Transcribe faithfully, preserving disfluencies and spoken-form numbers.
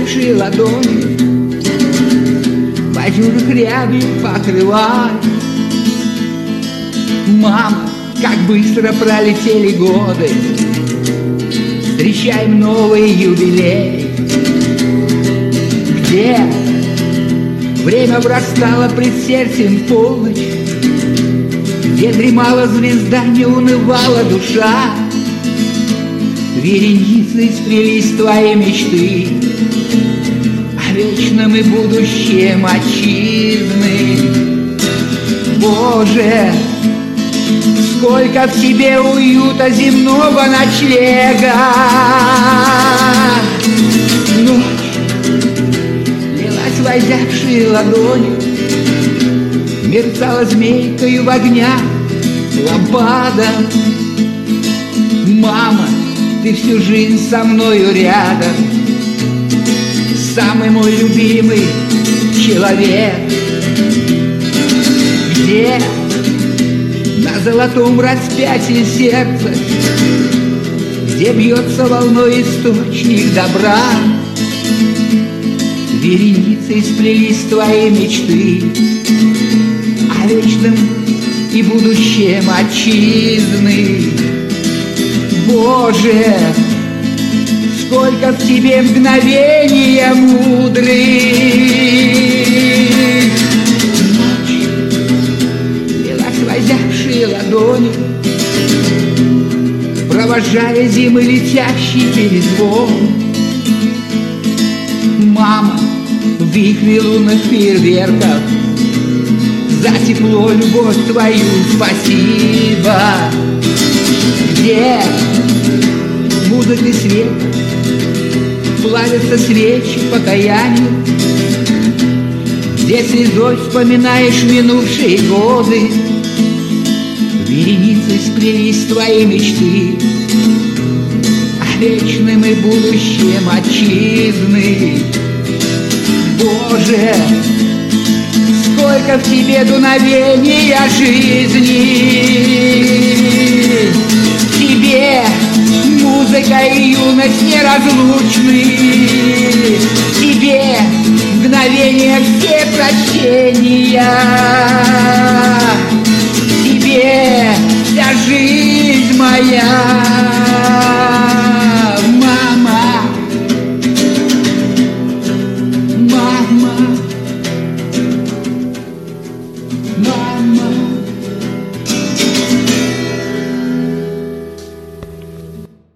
озябшие ладони бадьюрок рябью покрывай. Мама, как быстро пролетели годы, встречаем новый юбилей, где время врастало пред сердцем в полночь, где дремала звезда, не унывала душа. Вереницей сплелись твои мечты о вечном и будущем отчизны. Боже, сколько в тебе уюта земного ночлега! Ночь лилась в озябшие ладони, мерцала змейкою в огнях лампада. Мама, ты всю жизнь со мною рядом, самый мой любимый человек. Где на золотом распятии сердца, где бьется волной источник добра, вереницей сплелись твои мечты о вечном и будущем отчизны. Боже, сколько в тебе мгновения мудрых! Ночь лилась в озябшие ладони, провожая зимы летящий перезвон. Мама, в вихре лунных фейерверков, за тепло, любовь твою спасибо. Где музыка и свет, плавятся свечи покаяния, где слезой вспоминаешь минувшие годы, вереницей сплелись твои мечты о вечном и будущем отчизны. Боже, сколько в тебе дуновения жизни! Тебе музыка и юность неразлучны, тебе мгновения все прощения, тебе вся жизнь моя.